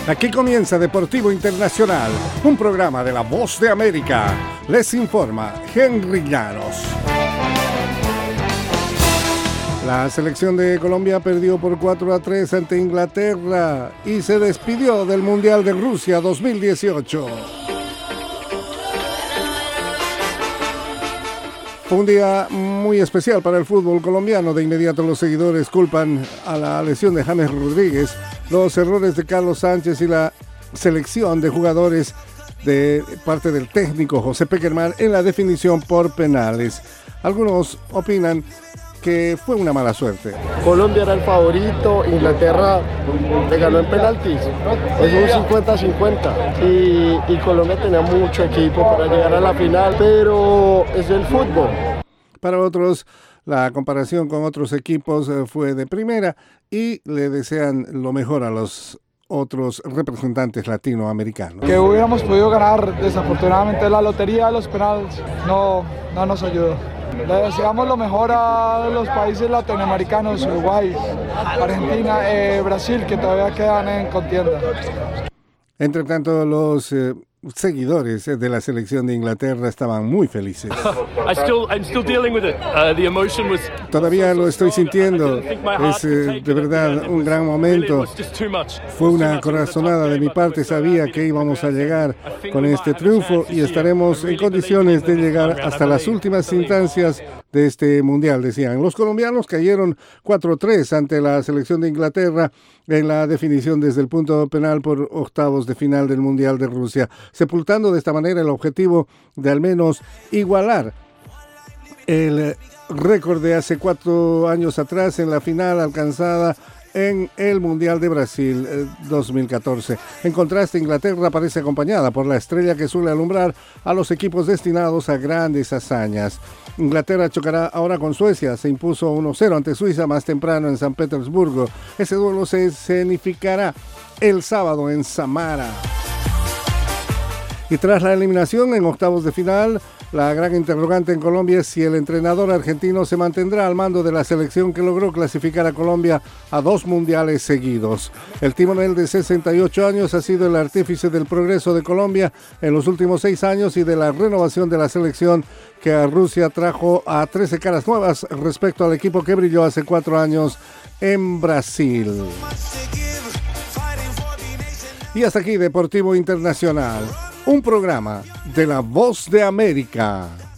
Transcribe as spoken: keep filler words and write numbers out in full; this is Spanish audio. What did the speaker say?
Aquí comienza Deportivo Internacional, un programa de La Voz de América. Les informa Henry Llanos. La selección de Colombia perdió por cuatro a tres ante Inglaterra y se despidió del Mundial de Rusia dos mil dieciocho. Fue un día muy especial para el fútbol colombiano. De inmediato los seguidores culpan a la lesión de James Rodríguez, los errores de Carlos Sánchez y la selección de jugadores de parte del técnico José Pekerman en la definición por penales. Algunos opinan que fue una mala suerte. Colombia era el favorito, Inglaterra le ganó en penaltis, es un cincuenta cincuenta y, y Colombia tenía mucho equipo para llegar a la final, pero es el fútbol. Para otros, la comparación con otros equipos fue de primera y le desean lo mejor a los otros representantes latinoamericanos. Que hubiéramos podido ganar, desafortunadamente la lotería de los penales no, no nos ayudó. Le deseamos lo mejor a los países latinoamericanos, Uruguay, Argentina, eh, Brasil, que todavía quedan en contienda. Entre tanto, los eh, seguidores de la selección de Inglaterra estaban muy felices. I still, I'm still dealing with it. Uh, the emotion was... Todavía lo estoy sintiendo. Es eh, de verdad un gran momento. Fue una corazonada de mi parte. Sabía que íbamos a llegar con este triunfo y estaremos en condiciones de llegar hasta las últimas instancias de este mundial, decían. Los colombianos cayeron cuatro a tres ante la selección de Inglaterra en la definición desde el punto penal por octavos de final del Mundial de Rusia, sepultando de esta manera el objetivo de al menos igualar el récord de hace cuatro años atrás en la final alcanzada en el Mundial de Brasil eh, dos mil catorce. En contraste, Inglaterra aparece acompañada por la estrella que suele alumbrar a los equipos destinados a grandes hazañas. Inglaterra chocará ahora con Suecia. Se impuso uno cero ante Suiza más temprano en San Petersburgo. Ese duelo se escenificará el sábado en Samara. Y tras la eliminación en octavos de final, la gran interrogante en Colombia es si el entrenador argentino se mantendrá al mando de la selección que logró clasificar a Colombia a dos mundiales seguidos. El timonel de sesenta y ocho años ha sido el artífice del progreso de Colombia en los últimos seis años y de la renovación de la selección que a Rusia trajo a trece caras nuevas respecto al equipo que brilló hace cuatro años en Brasil. Y hasta aquí Deportivo Internacional, un programa de La Voz de América.